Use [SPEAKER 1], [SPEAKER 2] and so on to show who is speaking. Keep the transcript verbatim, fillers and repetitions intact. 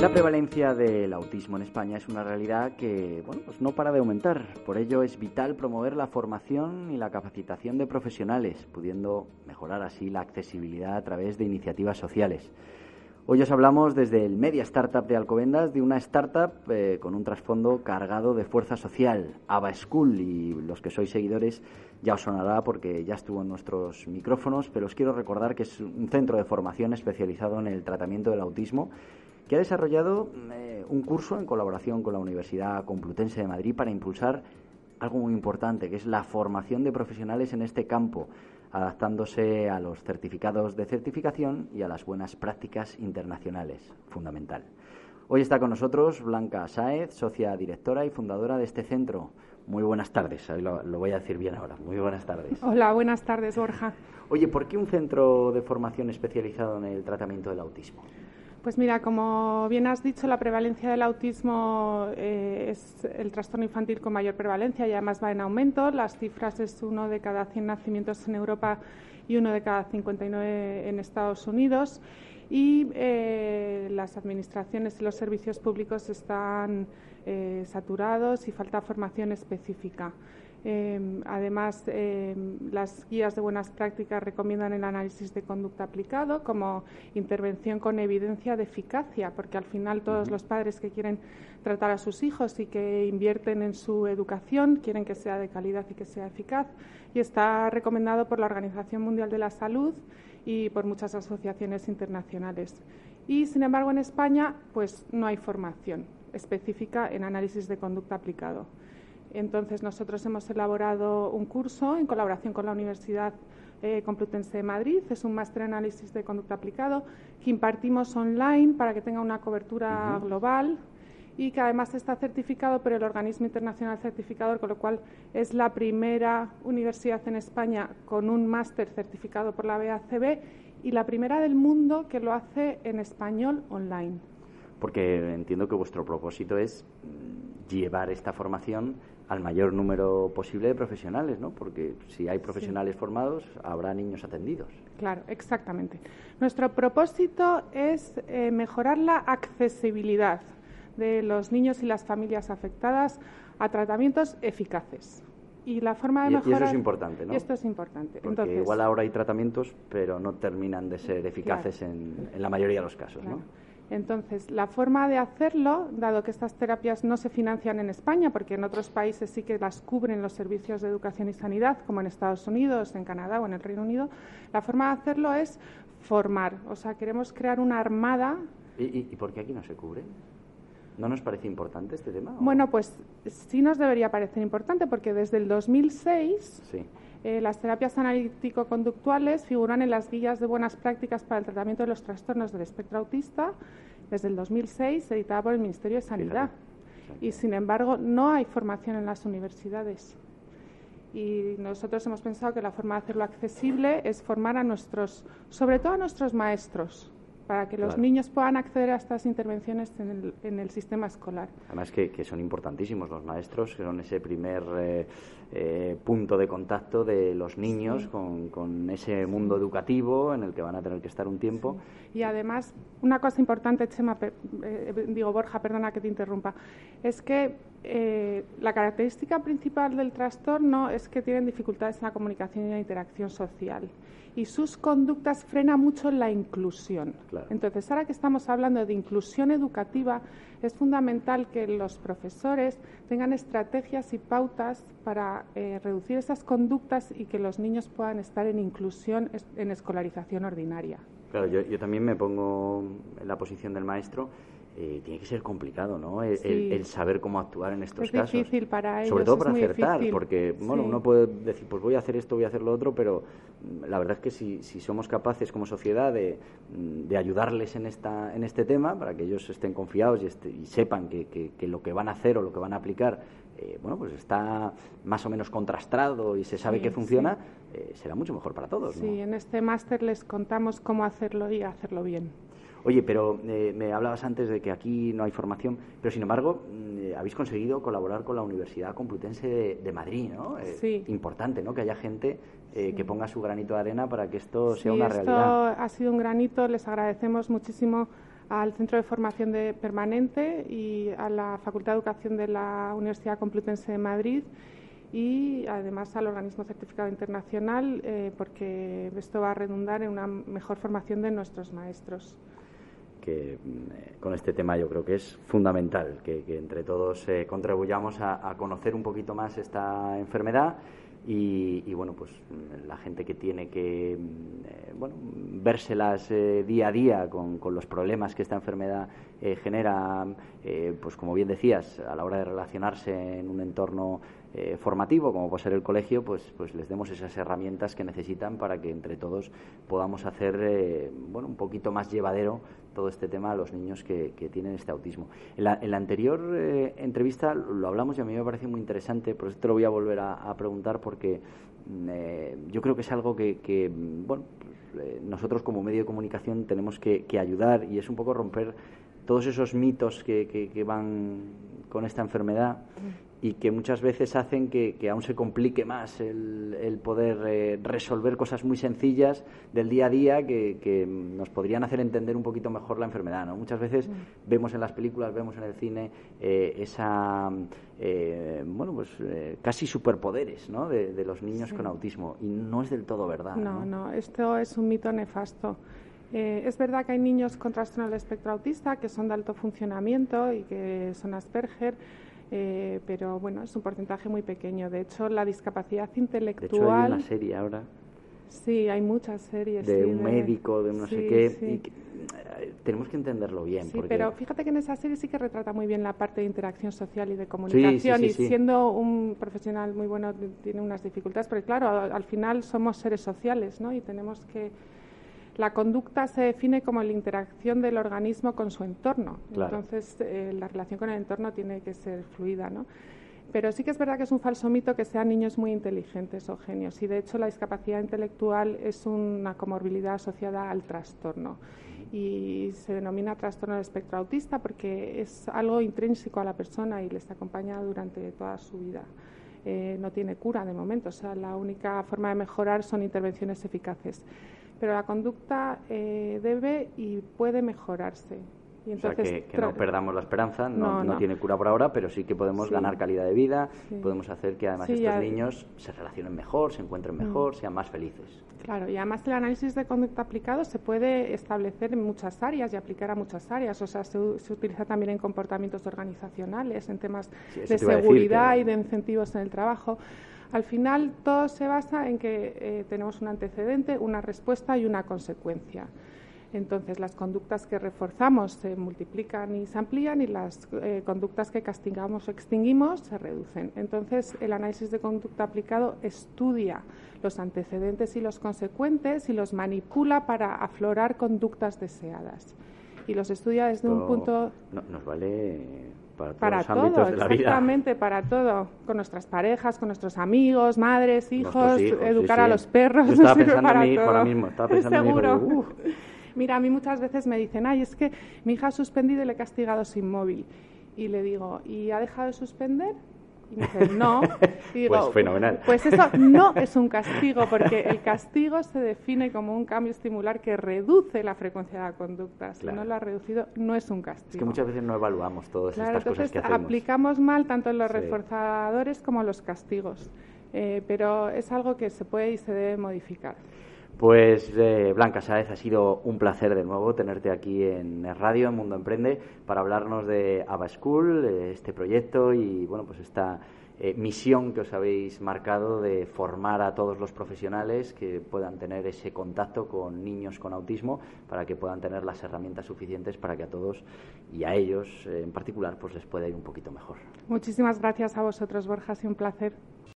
[SPEAKER 1] La prevalencia del autismo en España es una realidad que, bueno, pues no para de aumentar. Por ello es vital promover la formación y la capacitación de profesionales, pudiendo mejorar así la accesibilidad a través de iniciativas sociales. Hoy os hablamos desde el Media Startup de Alcobendas, de una startup eh, con un trasfondo cargado de fuerza social, Ava School, y los que sois seguidores ya os sonará porque ya estuvo en nuestros micrófonos, pero os quiero recordar que es un centro de formación especializado en el tratamiento del autismo, que ha desarrollado eh, un curso en colaboración con la Universidad Complutense de Madrid para impulsar algo muy importante, que es la formación de profesionales en este campo, adaptándose a los certificados de certificación y a las buenas prácticas internacionales, fundamental. Hoy está con nosotros Blanca Sáez, socia directora y fundadora de este centro. Muy buenas tardes, lo, lo voy a decir bien ahora. Muy buenas tardes.
[SPEAKER 2] Hola, buenas tardes, Borja.
[SPEAKER 1] Oye, ¿por qué un centro de formación especializado en el tratamiento del autismo?
[SPEAKER 2] Pues mira, como bien has dicho, la prevalencia del autismo eh, es el trastorno infantil con mayor prevalencia y además va en aumento. Las cifras es uno de cada cien nacimientos en Europa y uno de cada cincuenta y nueve en Estados Unidos. Y eh, las administraciones y los servicios públicos están eh, saturados y falta formación específica. Eh, además, eh, las guías de buenas prácticas recomiendan el análisis de conducta aplicado como intervención con evidencia de eficacia, porque al final todos los padres que quieren tratar a sus hijos y que invierten en su educación quieren que sea de calidad y que sea eficaz, y está recomendado por la Organización Mundial de la Salud y por muchas asociaciones internacionales. Y, sin embargo, en España pues no hay formación específica en análisis de conducta aplicado. Entonces, nosotros hemos elaborado un curso en colaboración con la Universidad eh, Complutense de Madrid. Es un máster en análisis de conducta aplicado que impartimos online para que tenga una cobertura uh-huh. global y que además está certificado por el Organismo Internacional Certificador, con lo cual es la primera universidad en España con un máster certificado por la B A C B y la primera del mundo que lo hace en español online.
[SPEAKER 1] Porque entiendo que vuestro propósito es llevar esta formación al mayor número posible de profesionales, ¿no? Porque si hay profesionales sí. formados, habrá niños atendidos.
[SPEAKER 2] Claro, exactamente. Nuestro propósito es eh, mejorar la accesibilidad de los niños y las familias afectadas a tratamientos eficaces. Y la forma de
[SPEAKER 1] y,
[SPEAKER 2] mejorar...
[SPEAKER 1] Y eso es importante, ¿no?
[SPEAKER 2] Y esto es importante.
[SPEAKER 1] Porque
[SPEAKER 2] Entonces,
[SPEAKER 1] igual ahora hay tratamientos, pero no terminan de ser eficaces claro. en, en la mayoría de los casos, claro. ¿no?
[SPEAKER 2] Entonces, la forma de hacerlo, dado que estas terapias no se financian en España, porque en otros países sí que las cubren los servicios de educación y sanidad, como en Estados Unidos, en Canadá o en el Reino Unido, la forma de hacerlo es formar. O sea, queremos crear una armada.
[SPEAKER 1] ¿Y, y, y por qué aquí no se cubre? ¿No nos parece importante este tema? ¿O?
[SPEAKER 2] Bueno, pues sí nos debería parecer importante, porque desde el dos mil seis...
[SPEAKER 1] Sí.
[SPEAKER 2] Eh, las terapias analítico-conductuales figuran en las guías de buenas prácticas para el tratamiento de los trastornos del espectro autista desde el dos mil seis, editada por el Ministerio de Sanidad. Fíjate. Y, sin embargo, no hay formación en las universidades. Y nosotros hemos pensado que la forma de hacerlo accesible es formar a nuestros, sobre todo a nuestros maestros, para que los claro. niños puedan acceder a estas intervenciones en el, en el sistema escolar.
[SPEAKER 1] Además que, que son importantísimos los maestros, que son ese primer eh, eh, punto de contacto de los niños sí. con, con ese mundo educativo en el que van a tener que estar un tiempo.
[SPEAKER 2] Sí. Y además, una cosa importante, Chema, per, eh, digo Borja, perdona que te interrumpa, es que eh, la característica principal del trastorno es que tienen dificultades en la comunicación y la interacción social. Y sus conductas frenan mucho la inclusión. Claro. Entonces, ahora que estamos hablando de inclusión educativa, es fundamental que los profesores tengan estrategias y pautas para eh, reducir esas conductas y que los niños puedan estar en inclusión, en escolarización ordinaria.
[SPEAKER 1] Claro, yo, yo también me pongo en la posición del maestro. Eh, tiene que ser complicado, ¿no? El, sí. el, el saber cómo actuar en estos
[SPEAKER 2] es
[SPEAKER 1] casos.
[SPEAKER 2] Es difícil para ellos.
[SPEAKER 1] Sobre todo para
[SPEAKER 2] es muy
[SPEAKER 1] acertar,
[SPEAKER 2] difícil.
[SPEAKER 1] porque, bueno, sí. uno puede decir, pues voy a hacer esto, voy a hacer lo otro, pero la verdad es que si, si somos capaces como sociedad de, de ayudarles en esta en este tema, para que ellos estén confiados y, este, y sepan que, que, que lo que van a hacer o lo que van a aplicar, eh, bueno, pues está más o menos contrastado y se sabe
[SPEAKER 2] sí,
[SPEAKER 1] que funciona,
[SPEAKER 2] sí.
[SPEAKER 1] eh, será mucho mejor para todos,
[SPEAKER 2] Sí,
[SPEAKER 1] ¿no?
[SPEAKER 2] en este máster les contamos cómo hacerlo y hacerlo bien.
[SPEAKER 1] Oye, pero eh, me hablabas antes de que aquí no hay formación, pero sin embargo eh, habéis conseguido colaborar con la Universidad Complutense de, de Madrid, ¿no? Eh,
[SPEAKER 2] sí.
[SPEAKER 1] Importante, ¿no? Que haya gente eh, sí. que ponga su granito de arena para que esto
[SPEAKER 2] sí,
[SPEAKER 1] sea una
[SPEAKER 2] esto
[SPEAKER 1] realidad.
[SPEAKER 2] Ha sido un granito, les agradecemos muchísimo al Centro de Formación de Permanente y a la Facultad de Educación de la Universidad Complutense de Madrid, y además al organismo certificado internacional, eh, porque esto va a redundar en una mejor formación de nuestros maestros.
[SPEAKER 1] Que eh, con este tema yo creo que es fundamental que, que entre todos eh, contribuyamos a, a conocer un poquito más esta enfermedad y, y bueno, pues la gente que tiene que eh, bueno, vérselas eh, día a día con, con los problemas que esta enfermedad eh, genera, eh, pues como bien decías, a la hora de relacionarse en un entorno eh, formativo, como puede ser el colegio, pues, pues les demos esas herramientas que necesitan para que entre todos podamos hacer eh, bueno, un poquito más llevadero todo este tema a los niños que, que tienen este autismo. En la, en la anterior eh, entrevista lo hablamos y a mí me parece muy interesante, por eso te lo voy a volver a, a preguntar, porque eh, yo creo que es algo que, que bueno, pues, eh, nosotros como medio de comunicación tenemos que, que ayudar, y es un poco romper todos esos mitos que, que, que van con esta enfermedad y que muchas veces hacen que, que aún se complique más el, el poder eh, resolver cosas muy sencillas del día a día que, que nos podrían hacer entender un poquito mejor la enfermedad, ¿no? Muchas veces mm. vemos en las películas, vemos en el cine eh, esa, eh, bueno, pues eh, casi superpoderes, ¿no?, de, de los niños sí. con autismo, y no es del todo verdad.
[SPEAKER 2] No,
[SPEAKER 1] no,
[SPEAKER 2] no, esto es un mito nefasto. Eh, es verdad que hay niños con trastorno del espectro autista que son de alto funcionamiento y que son Asperger, Eh, pero bueno, es un porcentaje muy pequeño. De hecho, la discapacidad intelectual...
[SPEAKER 1] De hecho, hay una serie ahora...
[SPEAKER 2] Sí, hay muchas series.
[SPEAKER 1] De
[SPEAKER 2] sí,
[SPEAKER 1] un
[SPEAKER 2] de...
[SPEAKER 1] médico, de no
[SPEAKER 2] sí,
[SPEAKER 1] sé qué...
[SPEAKER 2] Sí.
[SPEAKER 1] Y que, eh, tenemos que entenderlo bien.
[SPEAKER 2] Sí,
[SPEAKER 1] porque...
[SPEAKER 2] pero fíjate que en esa serie sí que retrata muy bien la parte de interacción social y de comunicación.
[SPEAKER 1] Sí, sí, sí,
[SPEAKER 2] y
[SPEAKER 1] sí.
[SPEAKER 2] siendo un profesional muy bueno tiene unas dificultades, porque claro, al final somos seres sociales, ¿no? Y tenemos que... La conducta se define como la interacción del organismo con su entorno.
[SPEAKER 1] Claro.
[SPEAKER 2] Entonces, eh, la relación con el entorno tiene que ser fluida, ¿no? Pero sí que es verdad que es un falso mito que sean niños muy inteligentes o genios. Y, de hecho, la discapacidad intelectual es una comorbilidad asociada al trastorno. Y se denomina trastorno del espectro autista porque es algo intrínseco a la persona y les acompaña durante toda su vida. Eh, no tiene cura de momento. O sea, la única forma de mejorar son intervenciones eficaces. Pero la conducta eh, debe y puede mejorarse. Y entonces,
[SPEAKER 1] o sea, que, que no perdamos la esperanza, no,
[SPEAKER 2] no,
[SPEAKER 1] no. no tiene cura por ahora, pero sí que podemos
[SPEAKER 2] sí.
[SPEAKER 1] ganar calidad de vida,
[SPEAKER 2] sí.
[SPEAKER 1] podemos hacer que además
[SPEAKER 2] sí,
[SPEAKER 1] estos
[SPEAKER 2] ya...
[SPEAKER 1] niños se relacionen mejor, se encuentren mejor, mm. sean más felices.
[SPEAKER 2] Claro, y además el análisis de conducta aplicado se puede establecer en muchas áreas y aplicar a muchas áreas. O sea, se, se utiliza también en comportamientos organizacionales, en temas
[SPEAKER 1] sí,
[SPEAKER 2] de seguridad
[SPEAKER 1] que...
[SPEAKER 2] y de incentivos en el trabajo. Al final, todo se basa en que eh, tenemos un antecedente, una respuesta y una consecuencia. Entonces, las conductas que reforzamos se multiplican y se amplían, y las eh, conductas que castigamos o extinguimos se reducen. Entonces, el análisis de conducta aplicado estudia los antecedentes y los consecuentes y los manipula para aflorar conductas deseadas. Y los estudia desde
[SPEAKER 1] Esto
[SPEAKER 2] un punto...
[SPEAKER 1] No, nos vale... Para todos
[SPEAKER 2] para
[SPEAKER 1] los
[SPEAKER 2] todo,
[SPEAKER 1] ámbitos de la vida.
[SPEAKER 2] Exactamente, para todo. Con nuestras parejas, con nuestros amigos, madres, hijos,
[SPEAKER 1] hijos
[SPEAKER 2] educar
[SPEAKER 1] sí, sí.
[SPEAKER 2] a los perros.
[SPEAKER 1] Yo estaba pensando
[SPEAKER 2] para
[SPEAKER 1] en mi hijo
[SPEAKER 2] todo.
[SPEAKER 1] ahora mismo. Estaba pensando
[SPEAKER 2] Seguro.
[SPEAKER 1] En mi hijo,
[SPEAKER 2] Mira, a mí muchas veces me dicen, ay, es que mi hija ha suspendido y le he castigado sin móvil. Y le digo, ¿y ha dejado de suspender? Y me dicen, no. Y digo,
[SPEAKER 1] pues fenomenal.
[SPEAKER 2] Pues eso no es un castigo, porque el castigo se define como un cambio estimular que reduce la frecuencia de la conducta. Si
[SPEAKER 1] claro.
[SPEAKER 2] no lo ha reducido, no es un castigo.
[SPEAKER 1] Es que muchas veces no evaluamos todas
[SPEAKER 2] claro,
[SPEAKER 1] estas cosas que hacemos.
[SPEAKER 2] Aplicamos mal tanto los
[SPEAKER 1] sí.
[SPEAKER 2] reforzadores como los castigos. Eh, pero es algo que se puede y se debe modificar.
[SPEAKER 1] Pues eh, Blanca Sáez, ha sido un placer de nuevo tenerte aquí en Radio, en Mundo Emprende, para hablarnos de Abaschool, eh, este proyecto y bueno, pues esta eh, misión que os habéis marcado de formar a todos los profesionales que puedan tener ese contacto con niños con autismo, para que puedan tener las herramientas suficientes para que a todos y a ellos eh, en particular pues les pueda ir un poquito mejor.
[SPEAKER 2] Muchísimas gracias a vosotros, Borja, ha sido un placer.